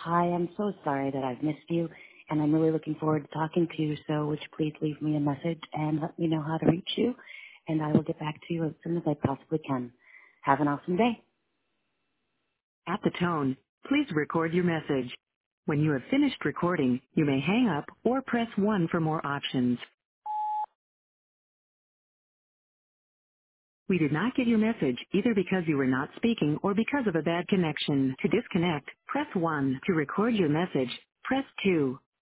Hi, I'm so sorry that I've missed you, and I'm really looking forward to talking to you. So would you please leave me a message and let me know how to reach you, and I will get back to you as soon as I possibly can. Have an awesome day. At the tone, please record your message. When you have finished recording, you may hang up or press 1 for more options. We did not get your message either because you were not speaking or because of a bad connection. To disconnect, press 1. To record your message, press 2.